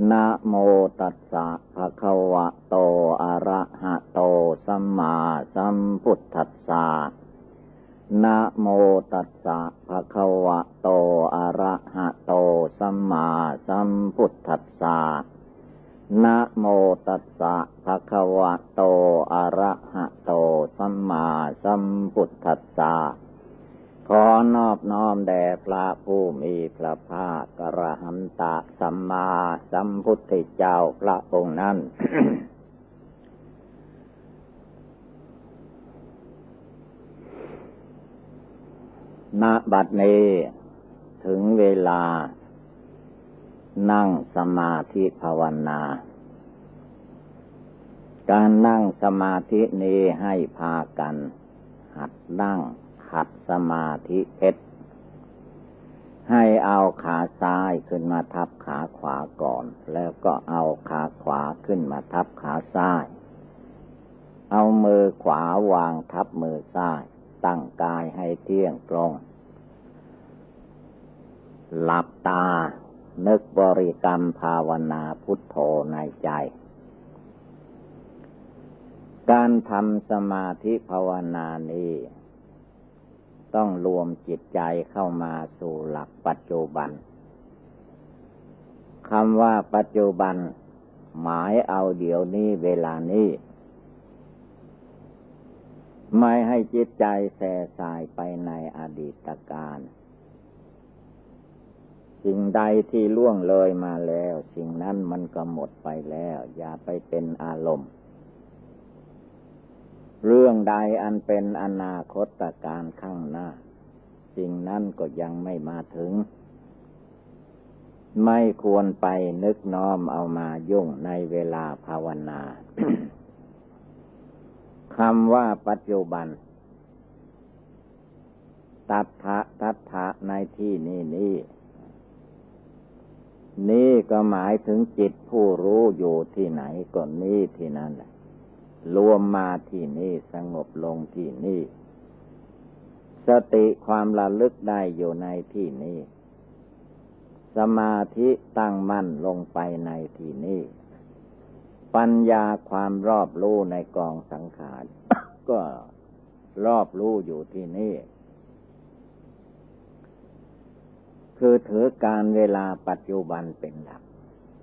นะโมตัสสะภะคะวะโตอะระหะโตสัมมาสัมพุทธัสสะนะโมตัสสะภะคะวะโตอะระหะโตสัมมาสัมพุทธัสสะนะโมตัสสะภะคะวะโตอะระหะโตสัมมาสัมพุทธัสสะขอนอบน้อมแด่พระผู้มีพระภาคอรหันตสัมมาสัมพุทธเจ้าพระองค์นั้น ณ บัดนี้ถึงเวลานั่งสมาธิภาวนาการนั่งสมาธินี้ให้พากันหัดนั่งหัดสมาธิให้เอาขาซ้ายขึ้นมาทับขาขวาก่อนแล้วก็เอาขาขวาขึ้นมาทับขาซ้ายเอามือขวาวางทับมือซ้ายตั้งกายให้เที่ยงตรงหลับตานึกบริกรรมภาวนาพุทโธในใจการทำสมาธิภาวนานี้ต้องรวมจิตใจเข้ามาสู่หลักปัจจุบันคำว่าปัจจุบันหมายเอาเดี๋ยวนี้เวลานี้ไม่ให้จิตใจแส่สายไปในอดีตการสิ่งใดที่ล่วงเลยมาแล้วสิ่งนั้นมันก็หมดไปแล้วอย่าไปเป็นอารมณ์เรื่องใดอันเป็นอนาคตการข้างหน้าสิ่งนั้นก็ยังไม่มาถึงไม่ควรไปนึกน้อมเอามายุ่งในเวลาภาวนา คำว่าปัจจุบันตัทธะในที่นี้นี่ก็หมายถึงจิตผู้รู้อยู่ที่ไหนก็นี่ที่นั่นแหละรวมมาที่นี่สงบลงที่นี่สติความระลึกได้อยู่ในที่นี้สมาธิตั้งมั่นลงไปในที่นี้ปัญญาความรอบรู้ในกองสังขาร ก็รอบรู้อยู่ที่นี่คือถือการเวลาปัจจุบันเป็นหลัก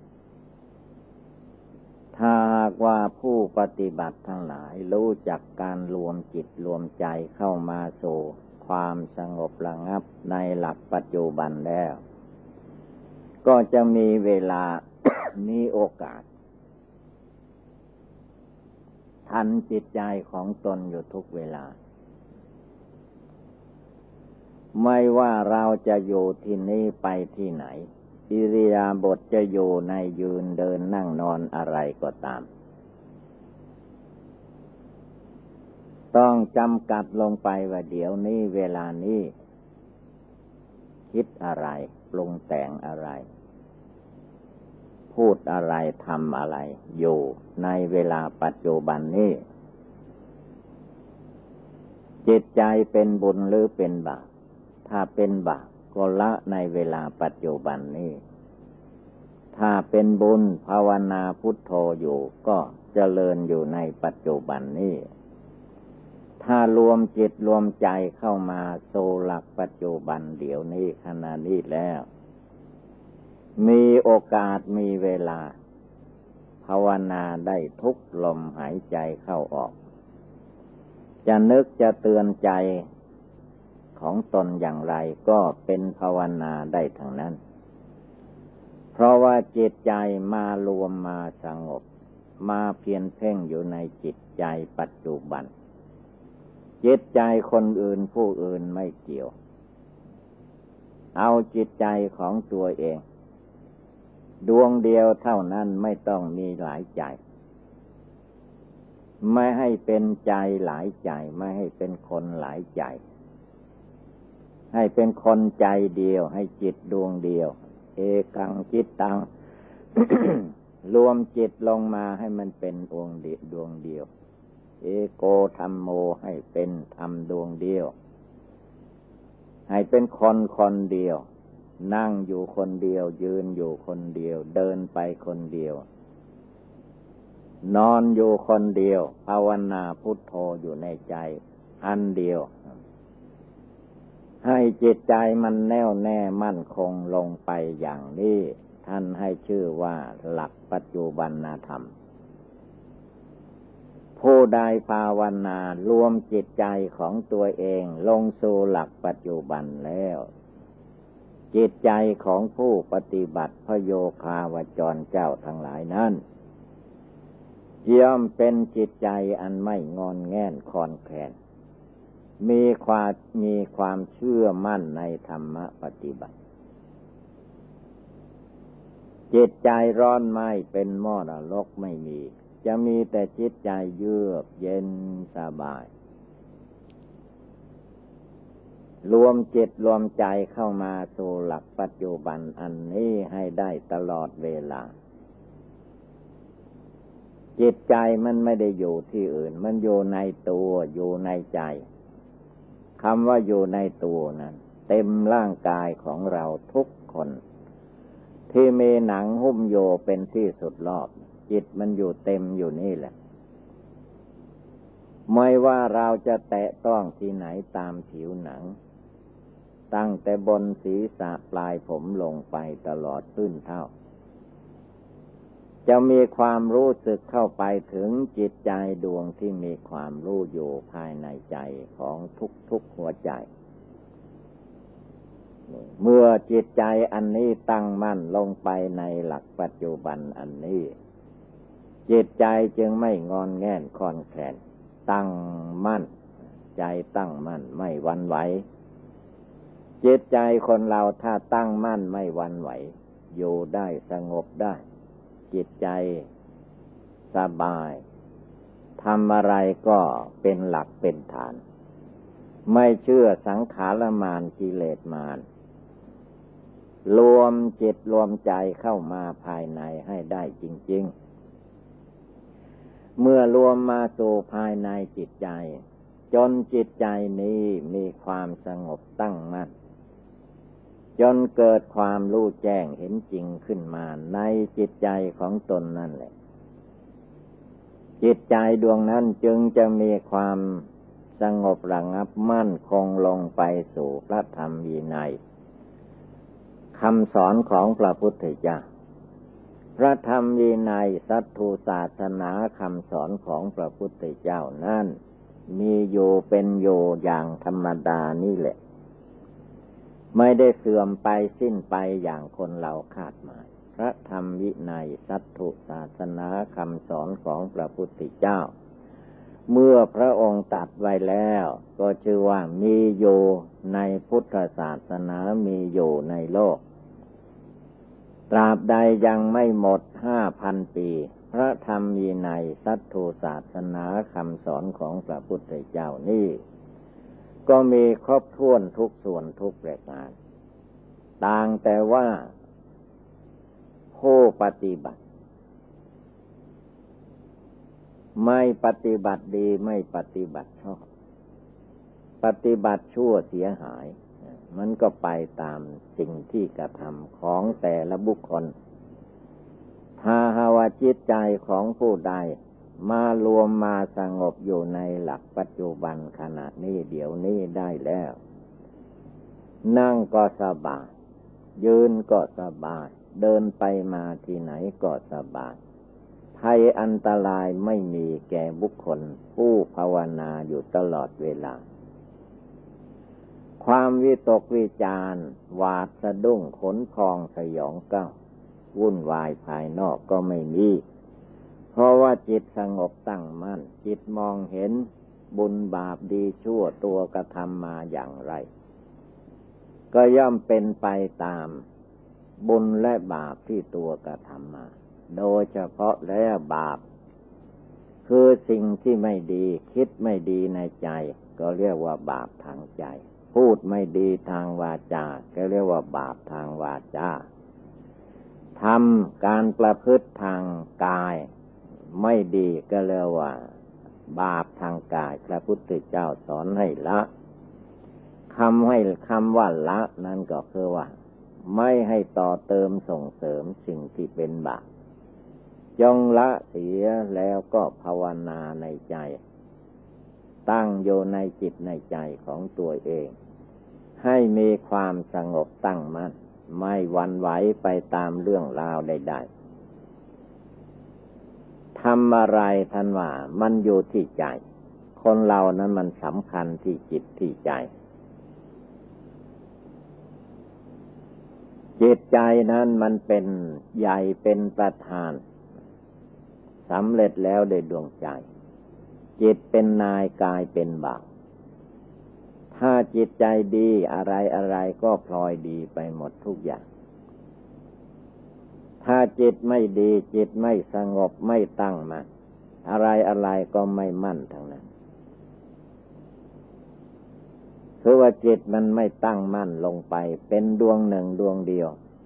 ถ้าหากว่าผู้ปฏิบัติทั้งหลายรู้จักการรวมจิตรวมใจเข้ามาสู่ความสงบระงับในหลักปัจจุบันแล้วก็จะมีเวลา มีโอกาสทันจิตใจของตนอยู่ทุกเวลาไม่ว่าเราจะอยู่ที่นี่ไปที่ไหนอิริยาบถจะอยู่ในยืนเดินนั่งนอนอะไรก็ตามต้องจำกัดลงไปว่าเดี๋ยวนี้เวลานี้คิดอะไรปรุงแต่งอะไรพูดอะไรทำอะไรอยู่ในเวลาปัจจุบันนี้จิตใจเป็นบุญหรือเป็นบาปถ้าเป็นบาปก็ละในเวลาปัจจุบันนี้ถ้าเป็นบุญภาวนาพุทโธอยู่ก็เจริญอยู่ในปัจจุบันนี้ถ้ารวมจิตรวมใจเข้ามาสู่หลักปัจจุบันเดี๋ยวนี้ขณะนี้แล้วมีโอกาสมีเวลาภาวนาได้ทุกลมหายใจเข้าออกจะนึกจะเตือนใจของตนอย่างไรก็เป็นภาวนาได้ทั้งนั้นเพราะว่าจิตใจมารวมมาสงบมาเพียรเพ่งอยู่ในจิตใจปัจจุบันจิตใจคนอื่นผู้อื่นไม่เกี่ยวเอาจิตใจของตัวเองดวงเดียวเท่านั้นไม่ต้องมีหลายใจไม่ให้เป็นใจหลายใจไม่ให้เป็นคนหลายใจให้เป็นคนใจเดียวให้จิตดวงเดียวเอกังจิตตัง รวมจิตลงมาให้มันเป็นองค์ดวงเดียวเอโกธัมโมให้เป็นธรรมดวงเดียวให้เป็นคนคนเดียวนั่งอยู่คนเดียวยืนอยู่คนเดียวเดินไปคนเดียวนอนอยู่คนเดียวภาวนาพุทโธอยู่ในใจอันเดียวให้จิตใจมันแน่วแน่มั่นคงลงไปอย่างนี้ท่านให้ชื่อว่าหลักปัจจุบันธรรมผู้ใดภาวนารวมจิตใจของตัวเองลงสู่หลักปัจจุบันแล้วจิตใจของผู้ปฏิบัติพระโยคาวจรเจ้าทั้งหลายนั้นย่อมเป็นจิตใจอันไม่งอนแง่นคลอนแคลนมีความเชื่อมั่นในธรรมปฏิบัติจิตใจร้อนไหม้เป็นหม้อนรกไม่มีจะมีแต่จิตใจเยือกเย็นสบายรวมจิตรวมใจเข้ามาสู่หลักปัจจุบันอันนี้ให้ได้ตลอดเวลาจิตใจมันไม่ได้อยู่ที่อื่นมันอยู่ในตัวอยู่ในใจคำว่าอยู่ในตัวนั้นเต็มร่างกายของเราทุกคนที่มีหนังหุ้มโยเป็นที่สุดรอบจิตมันอยู่เต็มอยู่นี่แหละไม่ว่าเราจะแตะต้องที่ไหนตามผิวหนังตั้งแต่บนศีรษะปลายผมลงไปตลอดพื้นเท้าจะมีความรู้สึกเข้าไปถึงจิตใจดวงที่มีความรู้อยู่ภายในใจของทุกหัวใจเมื่อจิตใจอันนี้ตั้งมั่นลงไปในหลักปัจจุบันอันนี้จิตใจจึงไม่งอนแง่นคลอนแคลนตั้งมั่นใจตั้งมั่นไม่หวั่นไหวจิตใจคนเราถ้าตั้งมั่นไม่หวั่นไหวอยู่ได้สงบได้จิตใจสบายทำอะไรก็เป็นหลักเป็นฐานไม่เชื่อสังขารมารกิเลสมารรวมจิตรวมใจเข้ามาภายในให้ได้จริงๆเมื่อรวมมาสู่ภายในจิตใจจนจิตใจนี้มีความสงบตั้งมั่นจนเกิดความรู้แจ้งเห็นจริงขึ้นมาในจิตใจของตนนั่นแหละจิตใจดวงนั้นจึงจะมีความสงบระงับมั่นคงลงไปสู่พระธรรมวินัยคำสอนของพระพุทธเจ้าพระธรรมวินัยสัทธุศาสนาคำสอนของพระพุทธเจ้านั้นมีอยู่เป็นอยู่อย่างธรรมดานี่แหละไม่ได้เสื่อมไปสิ้นไปอย่างคนเราคาดหมายพระธรรมวินัยสัทธุศาสนาคำสอนของพระพุทธเจ้าเมื่อพระองค์ตรัสไว้แล้วก็ชื่อว่ามีอยู่ในพุทธศาสนามีอยู่ในโลกตราบใดยังไม่หมด 5,000 ปีพระธรรมวินัยสัทธุศาสนาคำสอนของพระพุทธเจ้านี่ก็มีครบถ้วนทุกส่วนทุกประการต่างแต่ว่าผู้ปฏิบัติไม่ปฏิบัติดีไม่ปฏิบัติชอบปฏิบัติชั่วเสียหายมันก็ไปตามสิ่งที่กระทำของแต่ละบุคคลถ้าหากว่าจิตใจของผู้ใดมารวมมาสงบอยู่ในหลักปัจจุบันขณะนี้เดี๋ยวนี้ได้แล้วนั่งก็สบายยืนก็สบายเดินไปมาที่ไหนก็สบายภัยอันตรายไม่มีแก่บุคคลผู้ภาวนาอยู่ตลอดเวลาความวิตกวิจารหวาดสะดุ้งขนพองสยองก้าววุ่นวายภายนอกก็ไม่มีเพราะว่าจิตสงบตั้งมั่นจิตมองเห็นบุญบาปดีชั่วตัวกระทำมาอย่างไรก็ย่อมเป็นไปตามบุญและบาปที่ตัวกระทำมาโดยเฉพาะแล้วบาปคือสิ่งที่ไม่ดีคิดไม่ดีในใจก็เรียกว่าบาปทางใจพูดไม่ดีทางวาจาก็เรียกว่าบาปทางวาจาทำการประพฤติทางกายไม่ดีก็เรียกว่าบาปทางกายพระพุทธเจ้าสอนให้ละคำว่าละนั่นก็คือว่าไม่ให้ต่อเติมส่งเสริมสิ่งที่เป็นบาปจงละเสียแล้วก็ภาวนาในใจตั้งอยู่ในจิตในใจของตัวเองให้มีความสงบตั้งมั่นไม่หวั่นไหวไปตามเรื่องราวใดๆทำอะไรท่านว่ามันอยู่ที่ใจคนเรานั้นมันสำคัญที่จิตที่ใจจิตใจนั้นมันเป็นใหญ่เป็นประธานสำเร็จแล้วโดยดวงใจจิตเป็นนายกายเป็นบ่าวถ้าจิตใจดีอะไรอะไรก็พลอยดีไปหมดทุกอย่างถ้าจิตไม่ดีจิตไม่สงบไม่ตั้งมั่นอะไรอะไรก็ไม่มั่นทั้งนั้นคือว่าจิตมันไม่ตั้งมั่นลงไปเป็นดวงหนึ่งดวงเดียว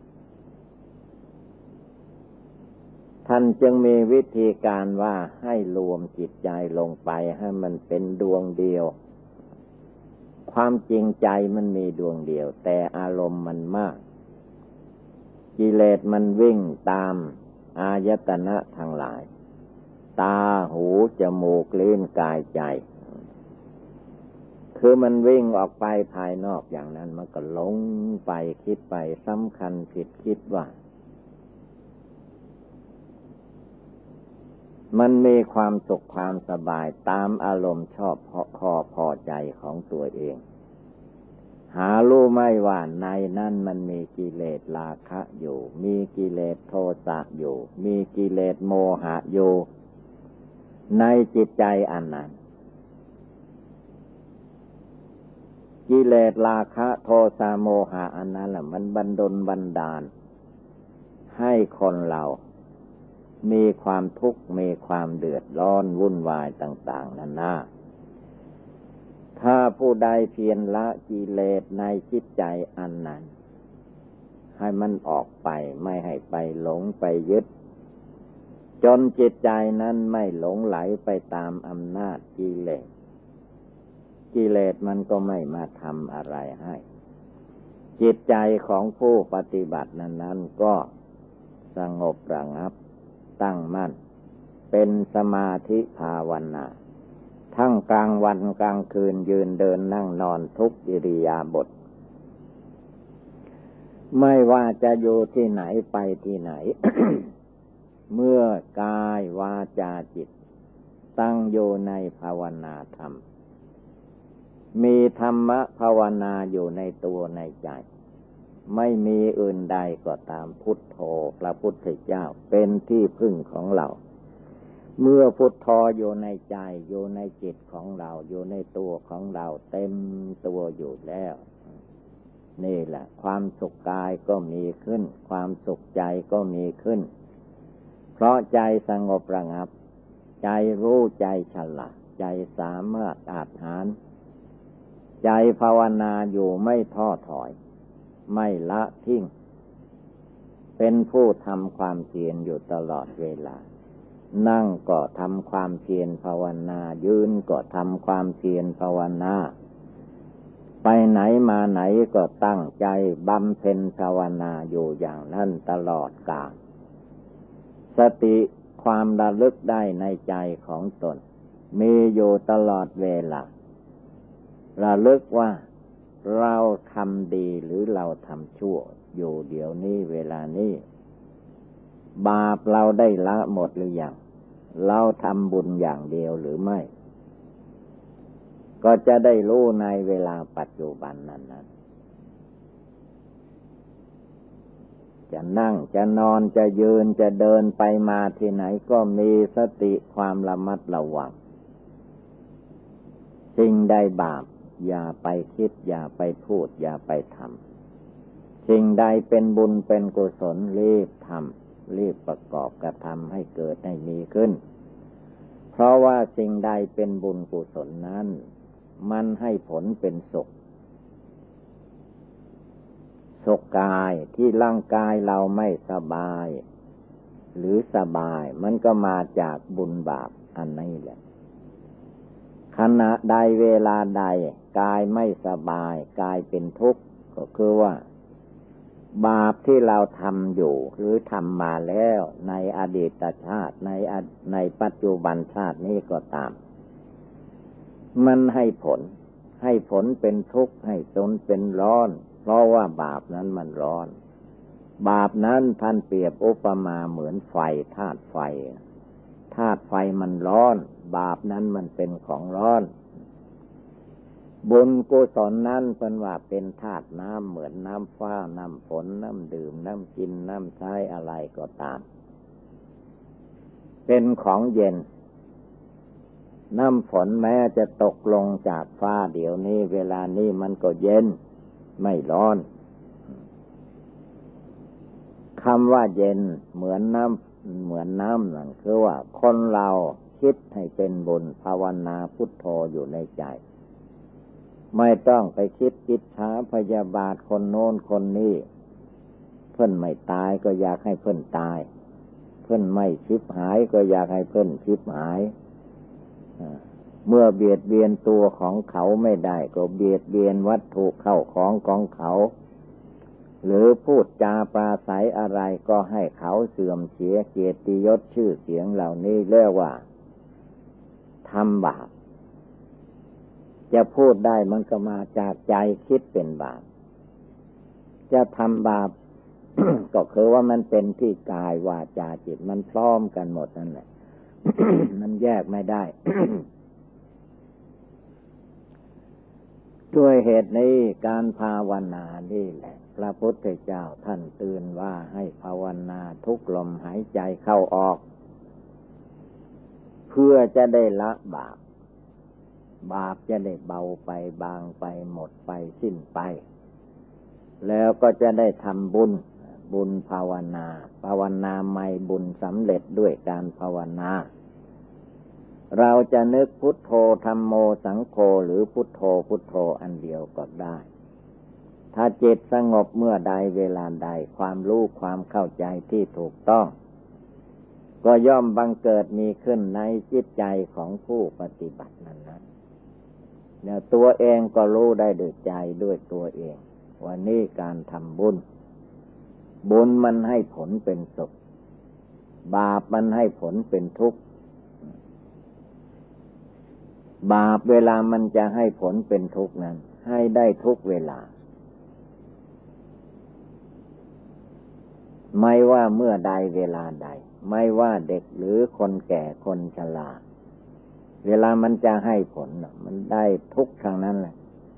ท่านจึงมีวิธีการว่าให้รวมจิตใจลงไปให้มันเป็นดวงเดียวความจริงใจมันมีดวงเดียวแต่อารมณ์มันมากกิเลสมันวิ่งตามอายตนะทั้งหลายตาหูจมูกลิ้นกายใจคือมันวิ่งออกไปภายนอกอย่างนั้นมันก็หลงไปคิดไปสำคัญผิดคิดว่ามันมีความสุขความสบายตามอารมณ์ชอบพอใจของตัวเองหารู้ไม่ว่าในนั้นมันมีกิเลสราคะอยู่มีกิเลสโทสะอยู่มีกิเลสโมหะอยู่ในจิตใจอันนั้นกิเลสราคะโทสะโมหะอันนั้นแหละมันบันดาลให้คนเรามีความทุกข์มีความเดือดร้อนวุ่นวายต่างๆนานาถ้าผู้ใดเพียรละกิเลสในจิตใจอันนั้นให้มันออกไปไม่ให้ไปหลงไปยึดจนจิตใจนั้นไม่หลงไหลไปตามอำนาจกิเลสกิเลสมันก็ไม่มาทำอะไรให้จิตใจของผู้ปฏิบัตินั้นก็สงบระงับตั้งมั่นเป็นสมาธิภาวนาทั้งกลางวันกลางคืนยืนเดินนั่งนอนทุกอิริยาบถไม่ว่าจะอยู่ที่ไหนไปที่ไหน เมื่อกายวาจาจิตตั้งอยู่ในภาวนาธรรมมีธรรมะภาวนาอยู่ในตัวในใจไม่มีอื่นใดก็ตามพุทโธพระพุทธเจ้าเป็นที่พึ่งของเราเมื่อพุทโธอยู่ในใจอยู่ในจิตของเราอยู่ในตัวของเราเต็มตัวอยู่แล้วนี่แหละความสุขกายก็มีขึ้นความสุขใจก็มีขึ้นเพราะใจสงบระงับใจรู้ใจฉลาดใจสามารถอาจหาญใจภาวนาอยู่ไม่ท้อถอยไม่ละทิ้งเป็นผู้ทำความเพียรอยู่ตลอดเวลานั่งก็ทำความเพียรภาวนายืนก็ทำความเพียรภาวนาไปไหนมาไหนก็ตั้งใจบำเพ็ญภาวนาอยู่อย่างนั้นตลอดกาลสติความระลึกได้ในใจของตนมีอยู่ตลอดเวลาระลึกว่าเราทำดีหรือเราทำชั่วอยู่เดี๋ยวนี้เวลานี้บาปเราได้ละหมดหรือยังเราทำบุญอย่างเดียวหรือไม่ก็จะได้รู้ในเวลาปัจจุบันนั้นจะนั่งจะนอนจะยืนจะเดินไปมาที่ไหนก็มีสติความระมัดระวังสิ่งใดบาปอย่าไปคิดอย่าไปพูดอย่าไปทำสิ่งใดเป็นบุญเป็นกุศลรีบทำรีบประกอบกระทำให้เกิดให้มีขึ้นเพราะว่าสิ่งใดเป็นบุญกุศลนั้นมันให้ผลเป็นสุขสุขกายที่ร่างกายเราไม่สบายหรือสบายมันก็มาจากบุญบาปอันนี้แหละขณะใดเวลาใดกายไม่สบายกายเป็นทุกข์ก็คือว่าบาปที่เราทำอยู่หรือทำมาแล้วในอดีตชาติในปัจจุบันชาตินี้ก็ตามมันให้ผลเป็นทุกข์ให้ตนเป็นร้อนเพราะว่าบาปนั้นมันร้อนบาปนั้นท่านเปรียบอุปมาเหมือนไฟธาตุไฟมันร้อนบาปนั้นมันเป็นของร้อนบุญกุศลนั้นเป็นว่าเป็นธาตุน้ำเหมือนน้ำฟ้าน้ำฝนน้ำดื่มน้ำกินน้ำใช้อะไรก็ตามเป็นของเย็นน้ำฝนแม้จะตกลงจากฟ้าเดี๋ยวนี้เวลานี้มันก็เย็นไม่ร้อนคำว่าเย็นเหมือนน้ำนั่นคือว่าคนเราคิดให้เป็นบุญภาวนาพุทโธอยู่ในใจไม่ต้องไปคิดอิจฉาพยาบาทคนโน้นคนนี้เพิ่นไม่ตายก็อยากให้เพิ่นตายเพิ่นไม่ชิบหายก็อยากให้เพิ่นชิบหายเมื่อเบียดเบียนตัวของเขาไม่ได้ก็เบียดเบียนวัตถุเข้าของเขาหรือพูดจาปราศัยอะไรก็ให้เขาเสื่อมเสียเกียรติยศชื่อเสียงเหล่านี้เรียกว่าทำบาปจะพูดได้มันก็มาจากใจคิดเป็นบาปจะทำบาป ก็คือว่ามันเป็นที่กายวาจาจิตมันพร้อมกันหมดนั่นแหละ มันแยกไม่ได้ ด้วยเหตุนี้การภาวนานี่แหละพระพุทธเจ้าท่านเตือนว่าให้ภาวนาทุกลมหายใจเข้าออกเพื่อจะได้ละบาปจะได้เบาไปบางไปหมดไปสิ้นไปแล้วก็จะได้ทำบุญภาวนาไม่บุญสำเร็จด้วยการภาวนาเราจะนึกพุทโธธัมโมสังโฆหรือพุทโธอันเดียวก็ได้ถ้าจิตสงบเมื่อใดเวลาใดความรู้ความเข้าใจที่ถูกต้องก็ย่อมบังเกิดมีขึ้นในจิตใจของผู้ปฏิบัตินั้นเนี่ยตัวเองก็รู้ได้ด้วยใจด้วยตัวเองว่านี่การทำบุญมันให้ผลเป็นสุขบาปมันให้ผลเป็นทุกข์บาปเวลามันจะให้ผลเป็นทุกข์นั้นให้ได้ทุกเวลาไม่ว่าเมื่อใดเวลาใดไม่ว่าเด็กหรือคนแก่คนชราเวลามันจะให้ผลมันได้ทุกทางนั้นแหละ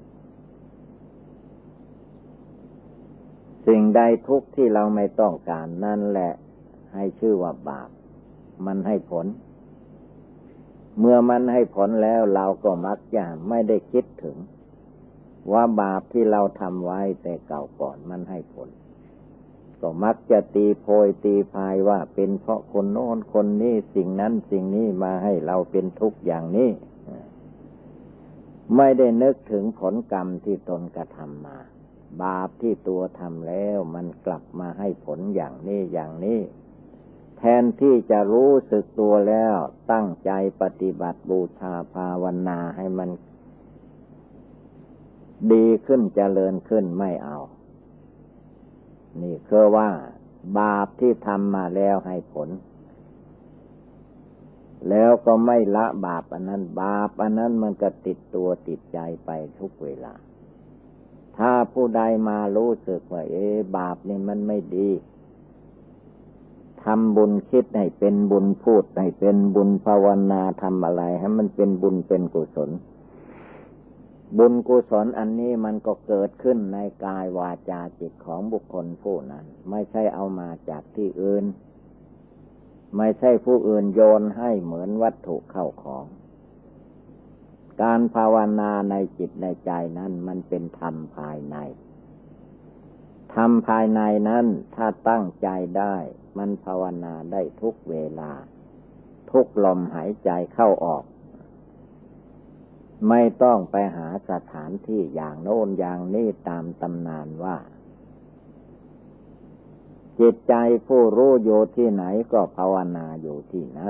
สิ่งใดทุกที่เราไม่ต้องการนั่นแหละให้ชื่อว่าบาปมันให้ผลเมื่อมันให้ผลแล้วเราก็มักจะไม่ได้คิดถึงว่าบาปที่เราทำไว้แต่เก่าก่อนมันให้ผลก็มักจะตีโพยตีพายว่าเป็นเพราะคนโน้นคนนี้สิ่งนั้นสิ่งนี้มาให้เราเป็นทุกข์อย่างนี้ไม่ได้นึกถึงผลกรรมที่ตนกระทำมาบาปที่ตัวทำแล้วมันกลับมาให้ผลอย่างนี้แทนที่จะรู้สึกตัวแล้วตั้งใจปฏิบัติบูชาภาวนาให้มันดีขึ้นเจริญขึ้นไม่เอานี่คือว่าบาปที่ทำมาแล้วให้ผลแล้วก็ไม่ละบาปอันนั้นบาปอันนั้นมันก็ติดตัวติดใจไปทุกเวลาถ้าผู้ใดมารู้สึกว่าบาปนี่มันไม่ดีทำบุญคิดให้เป็นบุญพูดให้เป็นบุญภาวนาทำอะไรให้มันเป็นบุญเป็นกุศลบุญกุศลอันนี้มันก็เกิดขึ้นในกายวาจาจิตของบุคคลผู้นั้นไม่ใช่เอามาจากที่อื่นไม่ใช่ผู้อื่นโยนให้เหมือนวัตถุเข้าของการภาวนาในจิตในใจนั้นมันเป็นธรรมภายในธรรมภายในนั้นถ้าตั้งใจได้มันภาวนาได้ทุกเวลาทุกลมหายใจเข้าออกไม่ต้องไปหาสถานที่อย่างโน้นอย่างนี้ตามตำนานว่าจิตใจผู้รู้อยู่ที่ไหนก็ภาวนาอยู่ที่นั้น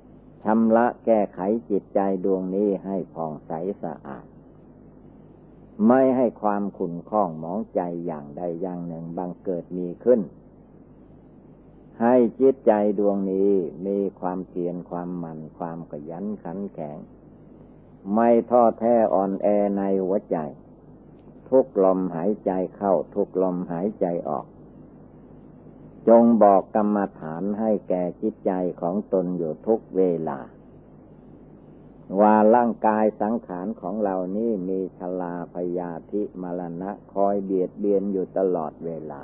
ชำระแก้ไขจิตใจดวงนี้ให้ผ่องใสสะอาดไม่ให้ความขุ่นข้องหมองใจอย่างใดอย่างหนึ่งบังเกิดมีขึ้นให้จิตใจดวงนี้มีความเพียรความหมั่นความขยันขันแข็งไม่ท้อแท้อ่อนแอในหัวใจทุกลมหายใจเข้าทุกลมหายใจออกจงบอกกรรมฐานให้แก่จิตใจของตนอยู่ทุกเวลาว่าร่างกายสังขารของเรานี้มีชราพยาธิมรณะคอยเบียดเบียนอยู่ตลอดเวลา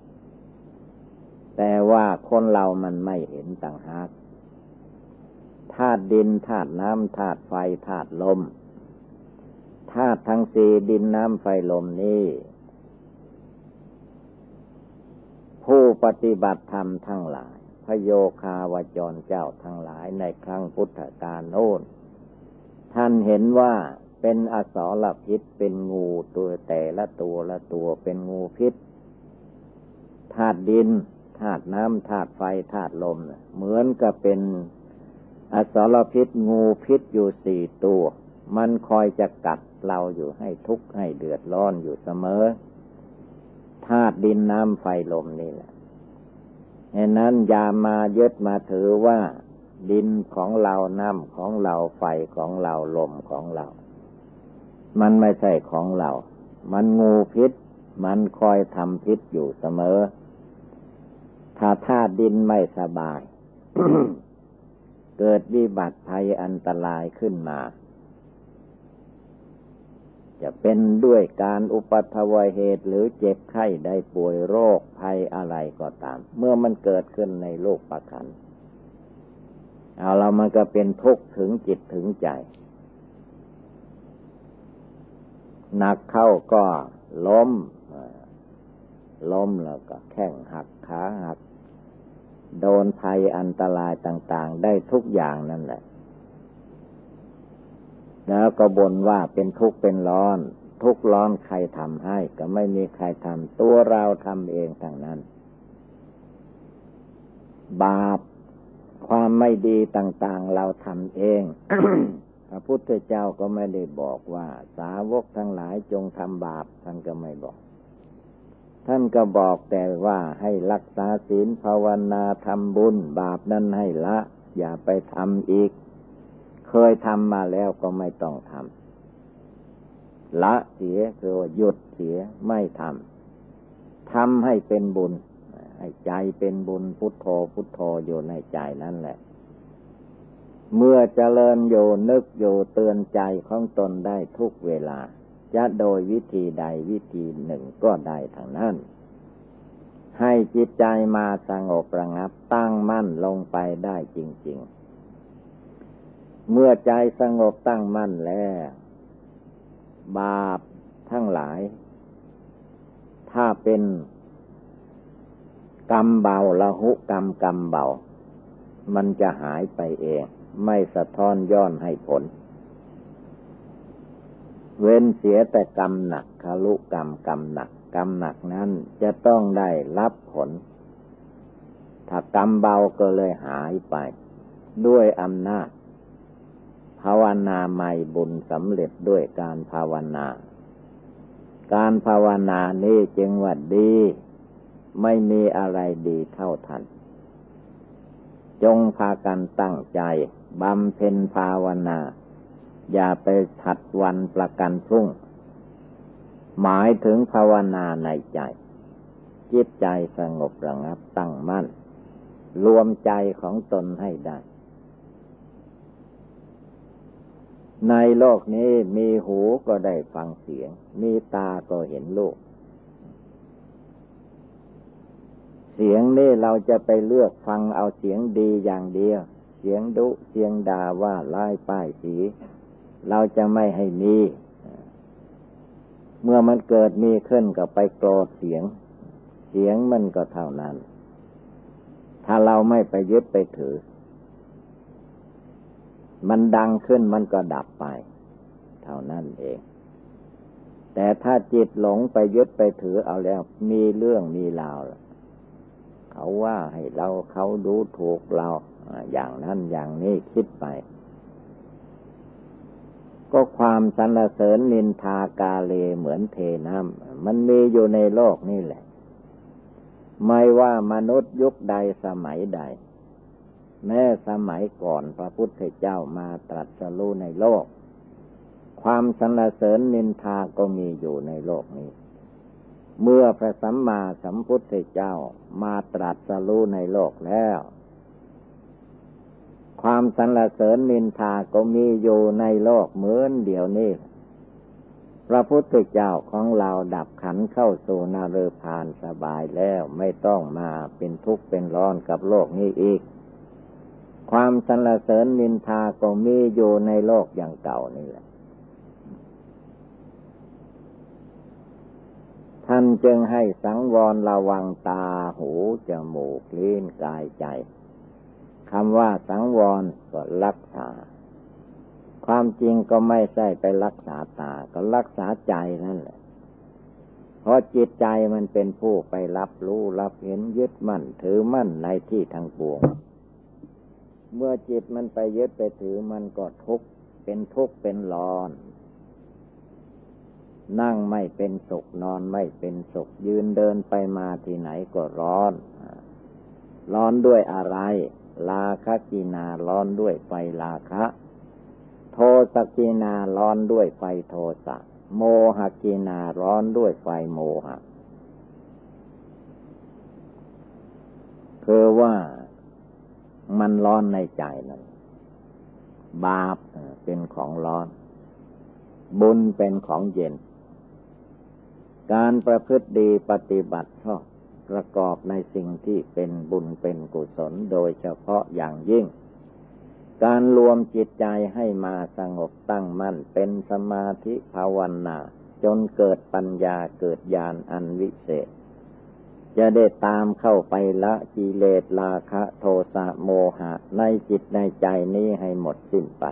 แต่ว่าคนเรามันไม่เห็นต่างหากธาตุดินธาตุน้ำธาตุไฟธาตุลมธาตุทั้งสี่ดินน้ำไฟลมนี้ผู้ปฏิบัติธรรมทั้งหลายพระโยคาวจรเจ้าทั้งหลายในครั้งพุทธกาลโน้นท่านเห็นว่าเป็นอสรพิษเป็นงูตัวแต่ละตัวละตัวเป็นงูพิษธาตุดินธาตุน้ำธาตุไฟธาตุลมเหมือนกับเป็นอสรพิษงูพิษอยู่สี่ตัวมันคอยจะกัดเราอยู่ให้ทุกข์ให้เดือดร้อนอยู่เสมอธาตุดินน้ำไฟลมนี่แหละฉะนั้นอย่ามายึดมาถือว่าดินของเราน้ำของเราไฟของเราลมของเรามันไม่ใช่ของเรามันงูพิษมันคอยทำพิษอยู่เสมอถ้าธาตุดินไม่สบาย เกิดวิบัติภัยอันตรายขึ้นมาจะเป็นด้วยการอุปัทวเหตุหรือเจ็บไข้ได้ป่วยโรคภัยอะไรก็ตามเมื่อมันเกิดขึ้นในโลกประคันเอาเรามันก็เป็นทุกข์ถึงจิตถึงใจหนักเข้าก็ล้มแล้วก็แข้งหักขาหักโดนภัยอันตรายต่างๆได้ทุกอย่างนั่นแหละแล้วก็บ่นว่าเป็นทุกข์เป็นร้อนทุกข์ร้อนใครทำให้ก็ไม่มีใครทำตัวเราทำเองทั้งนั้นบาปความไม่ดีต่างๆเราทำเอง พระพุทธเจ้าก็ไม่ได้บอกว่าสาวกทั้งหลายจงทำบาปท่านก็ไม่บอกท่านก็บอกแต่ว่าให้รักษาศีลภาวนาทำบุญบาปนั้นให้ละอย่าไปทำอีกเคยทำมาแล้วก็ไม่ต้องทำละเสียคือหยุดเสียไม่ทำให้เป็นบุญให้ใจเป็นบุญพุทโธพุทโธอยู่ในใจนั่นแหละเมื่อเจริญอยู่นึกอยู่เตือนใจของตนได้ทุกเวลาจะโดยวิธีใดวิธีหนึ่งก็ได้ทั้งนั้นให้จิตใจมาสงบระงับตั้งมั่นลงไปได้จริงๆเมื่อใจสงบตั้งมั่นแล้วบาปทั้งหลายถ้าเป็นกรรมเบาละหุกรรมเบามันจะหายไปเองไม่สะท้อนย้อนให้ผลเว้นเสียแต่กรรมหนักคารุกรรมหนักนั้นจะต้องได้รับผลถ้ากรรมเบาก็เลยหายไปด้วยอำนาจภาวนาใหม่บุญสำเร็จด้วยการภาวนาการภาวนานี้จึงว่าดีไม่มีอะไรดีเท่าทันจงพากันตั้งใจบำเพ็ญภาวนาอย่าไปถัดวันประกันพรุ่งหมายถึงภาวนาในใจจิตใจสงบระงับตั้งมั่นรวมใจของตนให้ได้ในโลกนี้มีหูก็ได้ฟังเสียงมีตาก็เห็นรูปเสียงนี่เราจะไปเลือกฟังเอาเสียงดีอย่างเดียวเสียงดุเสียงด่าว่าร้ายป้ายสีเราจะไม่ให้มีเมื่อมันเกิดมีขึ้นก็ไปโกรธเสียงมันก็เท่านั้นถ้าเราไม่ไปยึดไปถือมันดังขึ้นมันก็ดับไปเท่านั้นเองแต่ถ้าจิตหลงไปยึดไปถือเอาแล้วมีเรื่องมีราวเขาว่าให้เราเขาดูถูกเราอย่างนั้นอย่างนี้คิดไปก็ความสรรเสริญนินทากาเลเหมือนเทน้ำมันมีอยู่ในโลกนี่แหละไม่ว่ามนุษย์ยุคใดสมัยใดแม้สมัยก่อนพระพุทธเจ้ามาตรัสรู้ในโลกความสรรเสริญนินทาก็มีอยู่ในโลกนี้เมื่อพระสัมมาสัมพุทธเจ้ามาตรัสรู้ในโลกแล้วความสรรเสริญนินทาก็มีอยู่ในโลกเหมือนเดี๋ยวนี้พระพุทธเจ้าของเราดับขันธ์เข้าสู่นรพานสบายแล้วไม่ต้องมาเป็นทุกข์เป็นร้อนกับโลกนี้อีกความสรรเสริญนินทาก็มีอยู่ในโลกอย่างเก่านี่แหละท่านจึงให้สังวรระวังตาหูจมูกลิ้นกายใจคำว่าสังวรก็รักษาความจริงก็ไม่ใช่ไปรักษาตาก็รักษาใจนั่นแหละเพราะจิตใจมันเป็นผู้ไปรับรู้รับเห็นยึดมั่นถือมั่นในที่ทั้งปวงเมื่อจิตมันไปยึดไปถือมันก็ทุกข์เป็นร้อนนั่งไม่เป็นสุขนอนไม่เป็นสุขยืนเดินไปมาที่ไหนก็ร้อนด้วยอะไรราคะกินาร้อนด้วยไฟราคะโทสะกินาร้อนด้วยไฟโทสะโมหะกินาร้อนด้วยไฟโมหะคือว่ามันร้อนในใจนั่นบาปเป็นของร้อนบุญเป็นของเย็นการประพฤติดีปฏิบัติชอบประกอบในสิ่งที่เป็นบุญเป็นกุศลโดยเฉพาะอย่างยิ่งการรวมจิตใจให้มาสงบตั้งมั่นเป็นสมาธิภาวนาจนเกิดปัญญาเกิดญาณอันวิเศษจะได้ตามเข้าไปละกิเลสราคะโทสะโมหะในจิตในใจนี้ให้หมดสิ้นไป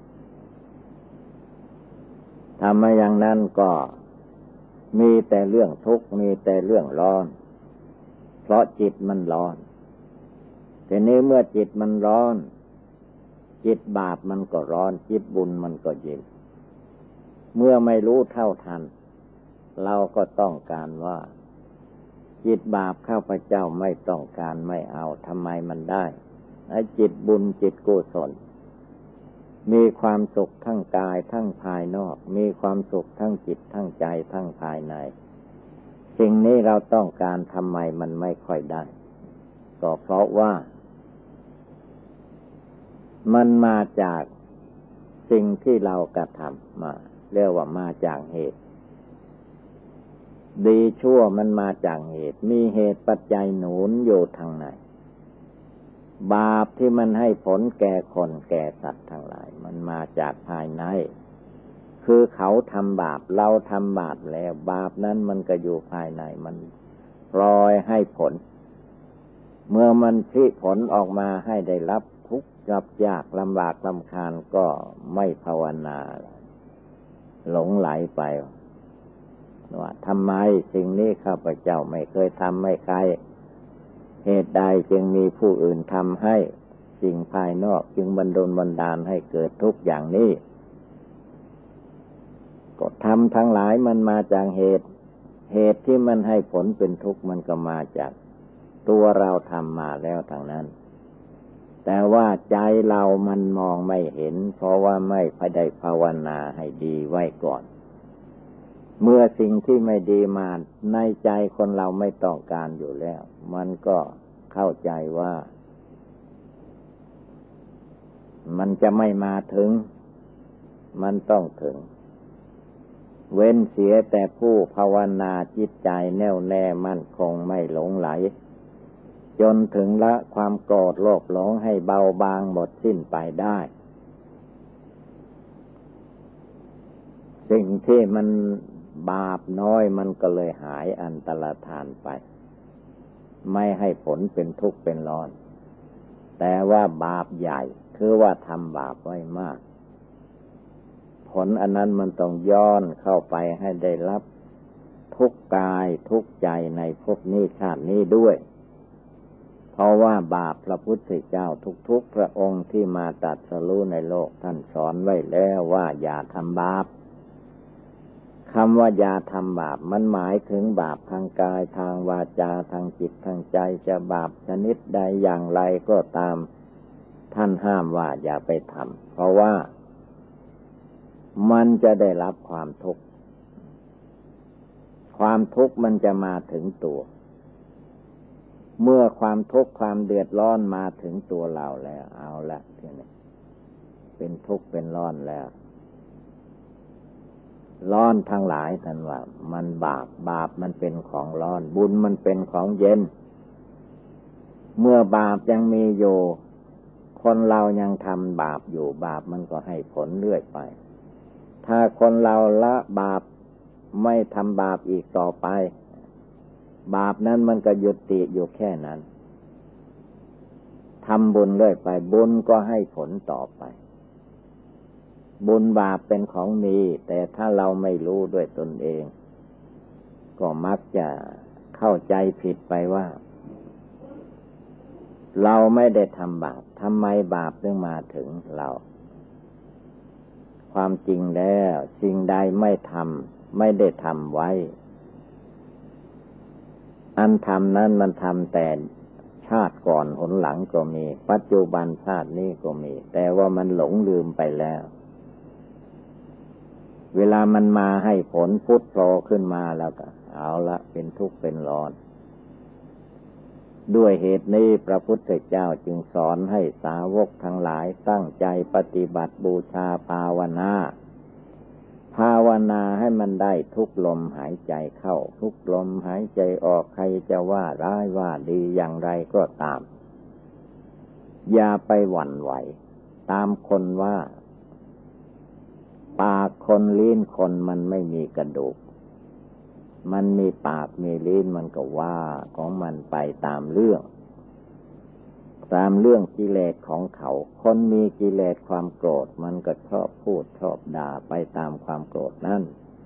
ทำมาอย่างนั้นก็มีแต่เรื่องทุกข์มีแต่เรื่องร้อนเพราะจิตมันร้อนทีนี้เมื่อจิตมันร้อนจิตบาปมันก็ร้อนจิตบุญมันก็เย็นเมื่อไม่รู้เท่าทันเราก็ต้องการว่าจิตบาปข้าพเจ้าไม่ต้องการไม่เอาทำไมมันได้ไอ้จิตบุญจิตกุศลมีความสุขทั้งกายทั้งภายนอกมีความสุขทั้งจิตทั้งใจทั้งภายในสิ่งนี้เราต้องการทำไมมันไม่ค่อยได้ก็เพราะว่ามันมาจากสิ่งที่เรากระทำมาเรียกว่ามาจากเหตุดีชั่วมันมาจากเหตุมีเหตุปัจจัยหนุนอยู่ทางในบาปที่มันให้ผลแก่คนแก่สัตว์ทั้งหลายมันมาจากภายในคือเขาทำบาปเราทำบาปแล้วบาปนั้นมันก็อยู่ภายในมันปล่อยให้ผลเมื่อมันพิผลออกมาให้ได้รับทุกข์ยากลำบากลำคาญก็ไม่ภาวนาหลงไหลไปว่าทำไมสิ่งนี้ข้าพเจ้าไม่เคยทำไม่ใครเหตุใดจึงมีผู้อื่นทำให้สิ่งภายนอกจึงบันดาลให้เกิดทุกข์อย่างนี้ก็ทำทั้งหลายมันมาจากเหตุที่มันให้ผลเป็นทุกข์มันก็มาจากตัวเราทำมาแล้วทางนั้นแต่ว่าใจเรามันมองไม่เห็นเพราะว่าไม่ได้ภาวนาให้ดีไว้ก่อนเมื่อสิ่งที่ไม่ดีมาในใจคนเราไม่ต้องการอยู่แล้วมันก็เข้าใจว่ามันจะไม่มาถึงมันต้องถึงเว้นเสียแต่ผู้ภาวนาจิตใจแน่วแน่มั่นคงไม่หลงไหลจนถึงละความโกรธโลภหลงให้เบาบางหมดสิ้นไปได้สิ่งที่มันบาปน้อยมันก็เลยหายอันตรธานไปไม่ให้ผลเป็นทุกข์เป็นร้อนแต่ว่าบาปใหญ่คือว่าทำบาปไว้มากผลอันนั้นมันต้องย้อนเข้าไปให้ได้รับทุกข์กายทุกข์ใจในภพนี้ชาตินี้ด้วยเพราะว่าบาปพระพุทธเจ้าทุกๆพระองค์ที่มาตรัสรู้ในโลกท่านสอนไว้แล้วว่าอย่าทำบาปคำว่าอย่าทำบาปมันหมายถึงบาปทางกายทางวาจาทางจิตทางใจจะบาปชนิดใดอย่างไรก็ตามท่านห้ามว่าอย่าไปทำเพราะว่ามันจะได้รับความทุกข์ความทุกข์มันจะมาถึงตัวเมื่อความทุกข์ความเดือดร้อนมาถึงตัวเราแล้วเอาละทีนี้เป็นทุกข์เป็นร้อนแล้วร้อนทั้งหลายท่านว่ามันบาปมันเป็นของร้อนบุญมันเป็นของเย็นเมื่อบาปยังมีอยู่คนเรายังทำบาปอยู่บาปมันก็ให้ผลเรื่อยไปถ้าคนเราละบาปไม่ทำบาปอีกต่อไปบาปนั้นมันก็ยุติอยู่แค่นั้นทำบุญเรื่อยไปบุญก็ให้ผลต่อไปบุญบาปเป็นของมีแต่ถ้าเราไม่รู้ด้วยตนเองก็มักจะเข้าใจผิดไปว่าเราไม่ได้ทำบาปทำไมบาปถึงมาถึงเราความจริงแล้วสิ่งใดไม่ทำไม่ได้ทำไว้อันทำนั้นมันทำแต่ชาติก่อนหนหลังก็มีปัจจุบันชาตินี้ก็มีแต่ว่ามันหลงลืมไปแล้วเวลามันมาให้ผลพุทโธขึ้นมาแล้วก็เอาละเป็นทุกข์เป็นร้อนด้วยเหตุนี้พระพุทธเจ้าจึงสอนให้สาวกทั้งหลายตั้งใจปฏิบัติบูชาภาวนาให้มันได้ทุกลมหายใจเข้าทุกลมหายใจออกใครจะว่าร้ายว่าดีอย่างไรก็ตามอย่าไปหวั่นไหวตามคนว่าปากคนลิ้นคนมันไม่มีกระดูกมันมีปากมีลิ้นมันก็ว่าของมันไปตามเรื่องกิเลสของเขาคนมีกิเลสความโกรธมันก็ชอบพูดชอบด่าไปตามความโกรธนั่น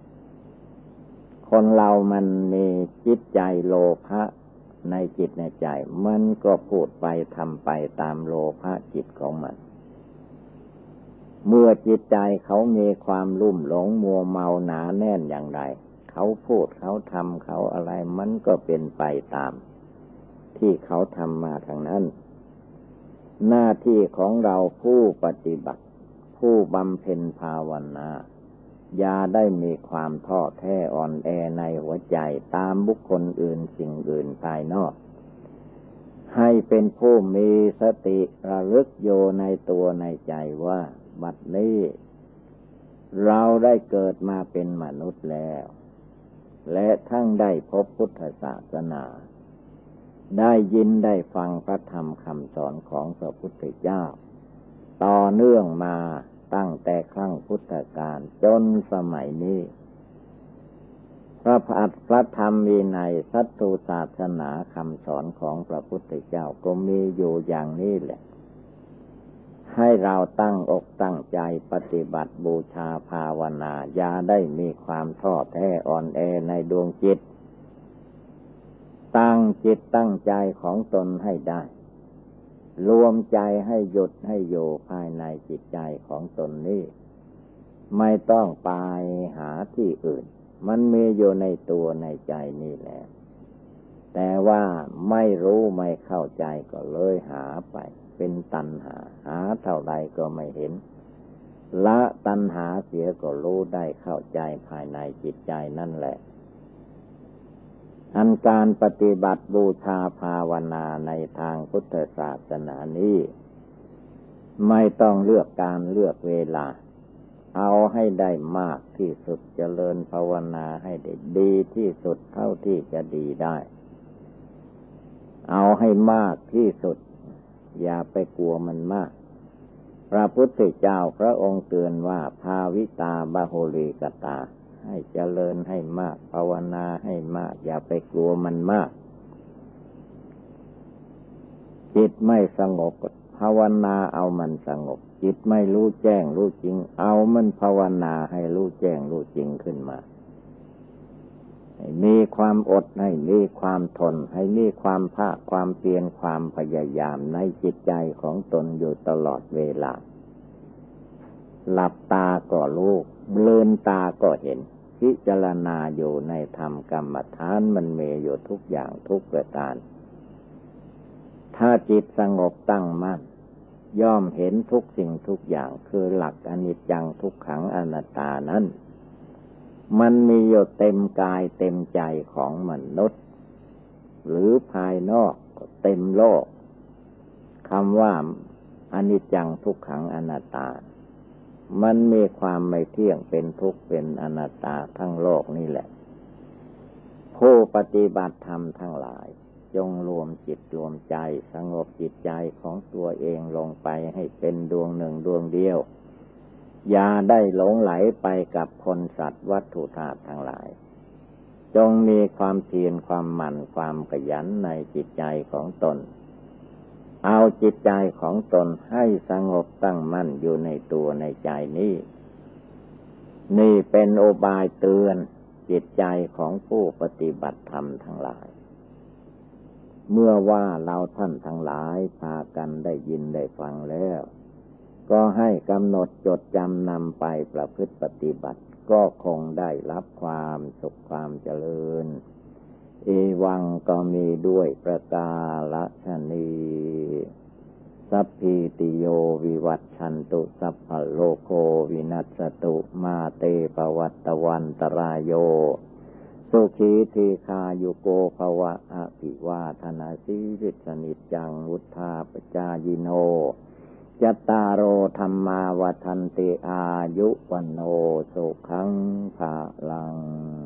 คนเรามันมีจิตใจโลภะในจิตในใจมันก็พูดไปทำไปตามโลภะจิตของมันเมื่อจิตใจเขามีความลุ่มหลงมัวเมาหนาแน่นอย่างไรเขาพูดเขาทำเขาอะไรมันก็เป็นไปตามที่เขาทำมาทางนั้นหน้าที่ของเราผู้ปฏิบัติผู้บำเพ็ญภาวนาอย่าได้มีความท้อแท้อ่อนแอในหัวใจตามบุคคลอื่นสิ่งอื่นภายนอกให้เป็นผู้มีสติระลึกอยู่ในตัวในใจว่าบัดนี้เราได้เกิดมาเป็นมนุษย์แล้วและทั้งได้พบพุทธศาสนาได้ยินได้ฟังพระธรรมคำสอนของพระพุทธเจ้าต่อเนื่องมาตั้งแต่ครั้งพุทธกาลจนสมัยนี้พระธรรมวินัยสัตตุศาสนาคำสอนของพระพุทธเจ้าก็มีอยู่อย่างนี้แหละให้เราตั้งอกตั้งใจปฏิบัติบูชาภาวนาอย่าได้มีความท้อแท้อ่อนแอในดวงจิตตั้งจิตตั้งใจของตนให้ได้รวมใจให้หยุดให้อยู่ภายในจิตใจของตนนี้ไม่ต้องไปหาที่อื่นมันมีอยู่ในตัวในใจนี่แหละแต่ว่าไม่รู้ไม่เข้าใจก็เลยหาไปเป็นตัณหาเท่าไรก็ไม่เห็นละตัณหาเสียก็รู้ได้เข้าใจภายในจิตใจนั่นแหละอันการปฏิบัติบูชาภาวนาในทางพุทธศาสนานี้ไม่ต้องเลือกการเลือกเวลาเอาให้ได้มากที่สุดเจริญภาวนาให้ได้ดีที่สุดเท่าที่จะดีได้เอาให้มากที่สุดอย่าไปกลัวมันมากพระพุทธเจ้าพระองค์เตือนว่าภาวิตาบาโหลีกตาให้เจริญให้มากภาวนาให้มากอย่าไปกลัวมันมากจิตไม่สงบภาวนาเอามันสงบจิตไม่รู้แจ้งรู้จริงเอามันภาวนาให้รู้แจ้งรู้จริงขึ้นมาให้มีความอดให้มีความทนให้มีความภาคความเพียรความพยายามในจิตใจของตนอยู่ตลอดเวลาหลับตาก็รู้ลืมตาก็เห็นพิจารณาอยู่ในธรรมกรรมฐานมันมีอยู่ทุกอย่างทุกประการถ้าจิตสงบตั้งมั่นย่อมเห็นทุกสิ่งทุกอย่างคือหลักอนิจจังทุกขังอนัตตานั้นมันมีอยู่เต็มกายเต็มใจของมนุษย์หรือภายนอกก็เต็มโลกคำว่าอนิจจังทุกขังอนัตตามันมีความไม่เที่ยงเป็นทุกข์เป็นอนัตตาทั้งโลกนี่แหละผู้ปฏิบัติธรรมทั้งหลายจงรวมจิตรวมใจสงบจิตใจของตัวเองลงไปให้เป็นดวงหนึ่งดวงเดียวอย่าได้หลงไหลไปกับคนสัตว์วัตถุธาตุทั้งหลายจงมีความเพียรความหมั่นความขยันในจิตใจของตนเอาจิตใจของตนให้สงบตั้งมั่นอยู่ในตัวในใจนี้นี่เป็นโอบายเตือนจิตใจของผู้ปฏิบัติธรรมทั้งหลายเมื่อว่าเราท่านทั้งหลายพากันได้ยินได้ฟังแล้วก็ให้กำหนดจดจำนำไปประพฤติปฏิบัติก็คงได้รับความสุขความเจริญเอวังก็มีด้วยประกาศนีสัพพิติโยวิวัชชันตุสัพพะโลกโควินัสสตุมาเตปวัตตวันตรายโยสุขีทีคายุโกภวะอภิวาทนาสีริสนิจจังวุธาปจายิโนจัตตารโอธรรมาวัฏันติอายุวันโนสุขังภาลัง